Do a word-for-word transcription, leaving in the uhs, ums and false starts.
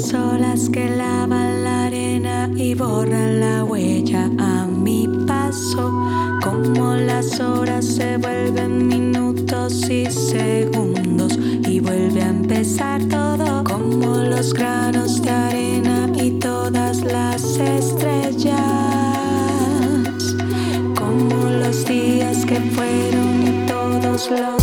las olas que lavan la arena y borran la huella a mi paso. Como las horas se vuelven minutos y segundos y vuelve a empezar todo. Como los granos de arena y todas las estrellas. Como los días que fueron y todos los